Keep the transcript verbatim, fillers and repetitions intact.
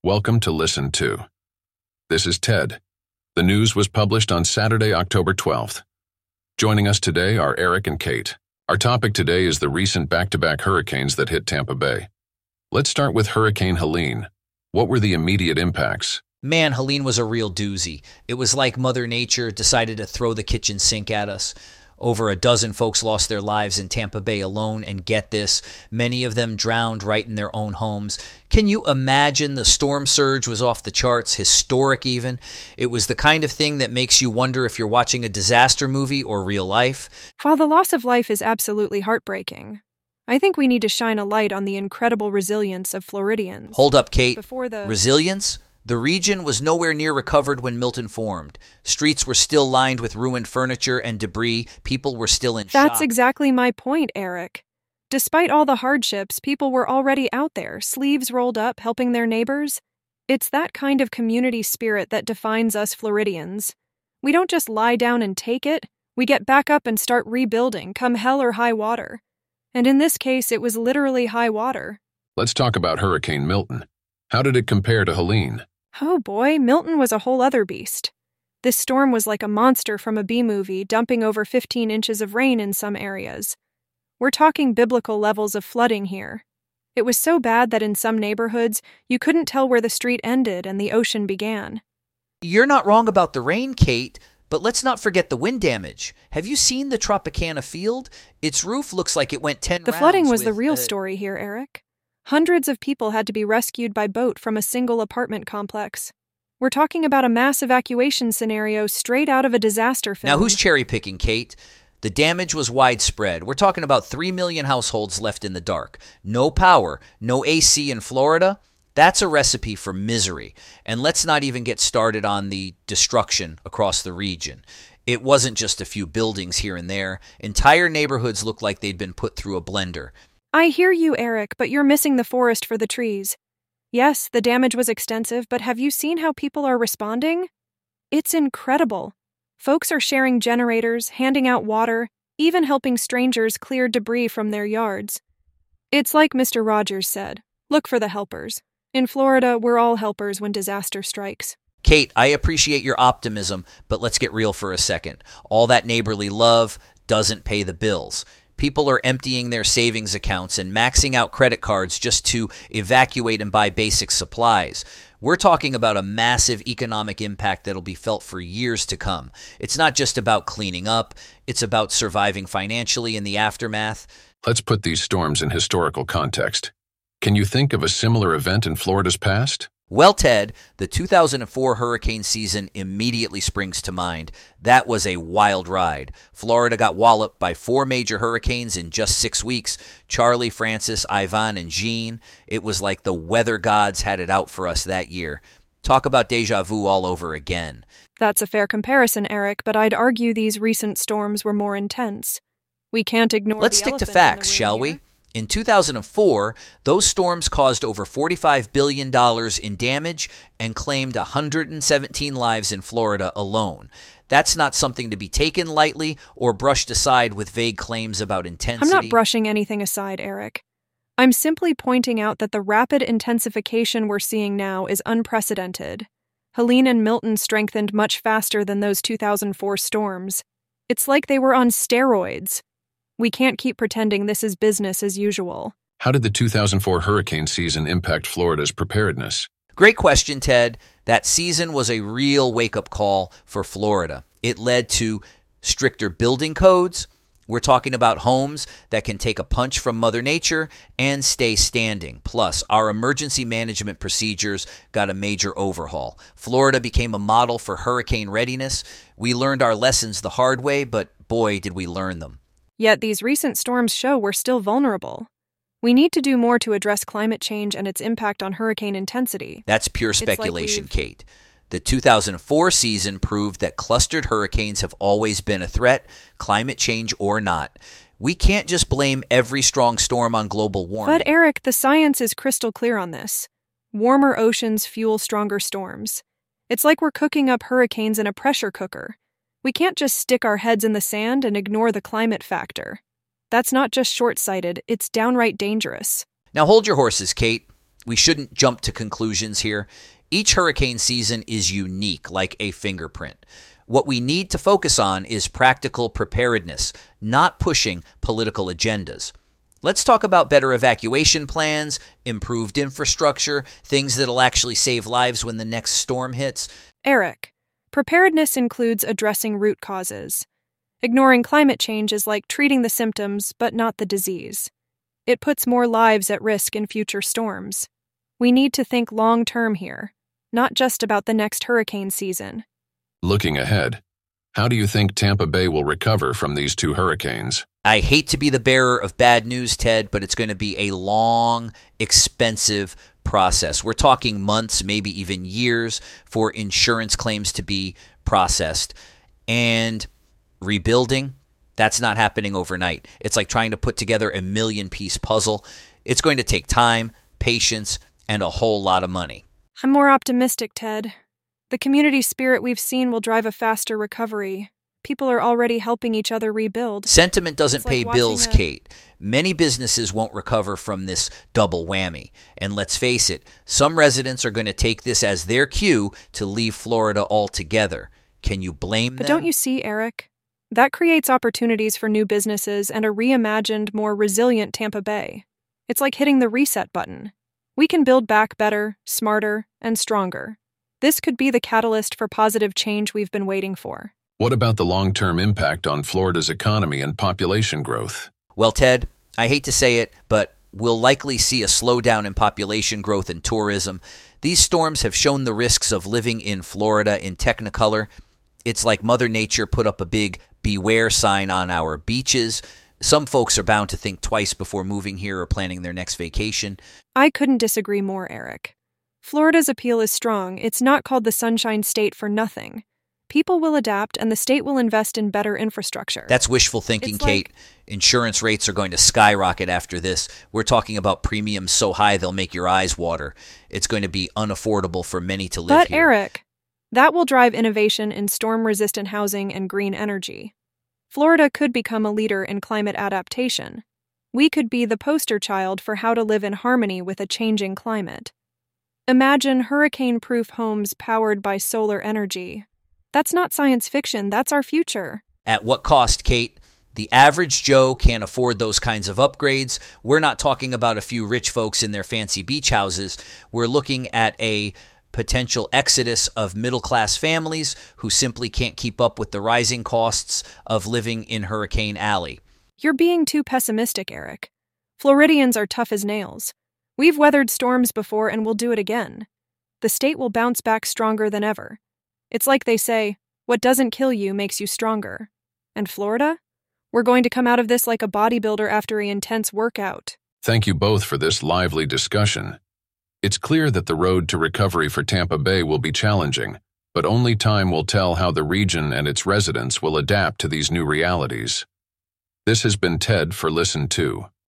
Welcome to Listen To. This is Ted. The news was published on Saturday, October twelfth. Joining us today are Eric and Kate. Our topic today is the recent back-to-back hurricanes that hit Tampa Bay. Let's start with Hurricane Helene. What were the immediate impacts? Man, Helene was a real doozy. It was like Mother Nature decided to throw the kitchen sink at us. Over a dozen folks lost their lives in Tampa Bay alone, and get this, many of them drowned right in their own homes. Can you imagine? The storm surge was off the charts, historic even. It was the kind of thing that makes you wonder if you're watching a disaster movie or real life. While the loss of life is absolutely heartbreaking, I think we need to shine a light on the incredible resilience of Floridians. Hold up, Kate. Before the Resilience? The region was nowhere near recovered when Milton formed. Streets were still lined with ruined furniture and debris. People were still in shock. That's exactly my point, Eric. Despite all the hardships, people were already out there, sleeves rolled up, helping their neighbors. It's that kind of community spirit that defines us Floridians. We don't just lie down and take it. We get back up and start rebuilding, come hell or high water. And in this case, it was literally high water. Let's talk about Hurricane Milton. How did it compare to Helene? Oh boy, Milton was a whole other beast. This storm was like a monster from a B-movie, dumping over fifteen inches of rain in some areas. We're talking biblical levels of flooding here. It was so bad that in some neighborhoods, you couldn't tell where the street ended and the ocean began. You're not wrong about the rain, Kate, but let's not forget the wind damage. Have you seen the Tropicana field? Its roof looks like it went ten The rounds flooding was with, the real uh, story here, Eric. Hundreds of people had to be rescued by boat from a single apartment complex. We're talking about a mass evacuation scenario straight out of a disaster film. Now, who's cherry-picking, Kate? The damage was widespread. We're talking about three million households left in the dark. No power, no A C in Florida. That's a recipe for misery. And let's not even get started on the destruction across the region. It wasn't just a few buildings here and there. Entire neighborhoods looked like they'd been put through a blender. I hear you, Eric, but you're missing the forest for the trees. Yes, the damage was extensive, but have you seen how people are responding? It's incredible. Folks are sharing generators, handing out water, even helping strangers clear debris from their yards. It's like Mister Rogers said, look for the helpers. In Florida, we're all helpers when disaster strikes. Kate, I appreciate your optimism, but let's get real for a second. All that neighborly love doesn't pay the bills. People are emptying their savings accounts and maxing out credit cards just to evacuate and buy basic supplies. We're talking about a massive economic impact that'll be felt for years to come. It's not just about cleaning up. It's about surviving financially in the aftermath. Let's put these storms in historical context. Can you think of a similar event in Florida's past? Well, Ted, the two thousand four hurricane season immediately springs to mind. That was a wild ride. Florida got walloped by four major hurricanes in just six weeks. Charlie, Francis, Ivan, and Jean. It was like the weather gods had it out for us that year. Talk about deja vu all over again. That's a fair comparison, Eric, but I'd argue these recent storms were more intense. We can't ignore Let's the stick to elephant in the facts, room shall here. we? In two thousand four, those storms caused over forty-five billion dollars in damage and claimed one hundred seventeen lives in Florida alone. That's not something to be taken lightly or brushed aside with vague claims about intensity. I'm not brushing anything aside, Eric. I'm simply pointing out that the rapid intensification we're seeing now is unprecedented. Helene and Milton strengthened much faster than those two thousand four storms. It's like they were on steroids. We can't keep pretending this is business as usual. How did the two thousand four hurricane season impact Florida's preparedness? Great question, Ted. That season was a real wake-up call for Florida. It led to stricter building codes. We're talking about homes that can take a punch from Mother Nature and stay standing. Plus, our emergency management procedures got a major overhaul. Florida became a model for hurricane readiness. We learned our lessons the hard way, but boy, did we learn them. Yet these recent storms show we're still vulnerable. We need to do more to address climate change and its impact on hurricane intensity. That's pure It's like speculation, we've- Kate. The two thousand four season proved that clustered hurricanes have always been a threat, climate change or not. We can't just blame every strong storm on global warming. But Eric, the science is crystal clear on this. Warmer oceans fuel stronger storms. It's like we're cooking up hurricanes in a pressure cooker. We can't just stick our heads in the sand and ignore the climate factor. That's not just short-sighted, it's downright dangerous. Now hold your horses, Kate. we shouldn't jump to conclusions here. Each hurricane season is unique, like a fingerprint. What we need to focus on is practical preparedness, not pushing political agendas. Let's talk about better evacuation plans, improved infrastructure, things that'll actually save lives when the next storm hits. Eric, preparedness includes addressing root causes. Ignoring climate change is like treating the symptoms but not the disease. It puts more lives at risk in future storms. We need to think long-term here, not just about the next hurricane season. Looking ahead, how do you think Tampa Bay will recover from these two hurricanes? I hate to be the bearer of bad news, Ted, but it's going to be a long, expensive process. We're talking months, maybe even years, for insurance claims to be processed. And rebuilding, that's not happening overnight. It's like trying to put together a million-piece puzzle. It's going to take time, patience, and a whole lot of money. I'm more optimistic, Ted. The community spirit we've seen will drive a faster recovery. People are already helping each other rebuild. Sentiment doesn't It's like pay watching bills, a- Kate. Many businesses won't recover from this double whammy. And let's face it, some residents are going to take this as their cue to leave Florida altogether. Can you blame But them? don't you see, Eric? That creates opportunities for new businesses and a reimagined, more resilient Tampa Bay. It's like hitting the reset button. We can build back better, smarter, and stronger. This could be the catalyst for positive change we've been waiting for. What about the long-term impact on Florida's economy and population growth? Well, Ted, I hate to say it, but we'll likely see a slowdown in population growth and tourism. These storms have shown the risks of living in Florida in Technicolor. It's like Mother Nature put up a big beware sign on our beaches. Some folks are bound to think twice before moving here or planning their next vacation. I couldn't disagree more, Eric. Florida's appeal is strong. It's not called the Sunshine State for nothing. People will adapt, and the state will invest in better infrastructure. That's wishful thinking, It's Kate. like- Insurance rates are going to skyrocket after this. We're talking about premiums so high they'll make your eyes water. It's going to be unaffordable for many to live But, here. Eric, that will drive innovation in storm-resistant housing and green energy. Florida could become a leader in climate adaptation. We could be the poster child for how to live in harmony with a changing climate. Imagine hurricane-proof homes powered by solar energy. That's not science fiction, that's our future. At what cost, Kate? The average Joe can't afford those kinds of upgrades. We're not talking about a few rich folks in their fancy beach houses. We're looking at a potential exodus of middle-class families who simply can't keep up with the rising costs of living in Hurricane Alley. You're being too pessimistic, Eric. Floridians are tough as nails. We've weathered storms before and we'll do it again. The state will bounce back stronger than ever. It's like they say, what doesn't kill you makes you stronger. And Florida? We're going to come out of this like a bodybuilder after an intense workout. Thank you both for this lively discussion. It's clear that the road to recovery for Tampa Bay will be challenging, but only time will tell how the region and its residents will adapt to these new realities. This has been Ted for Listen To.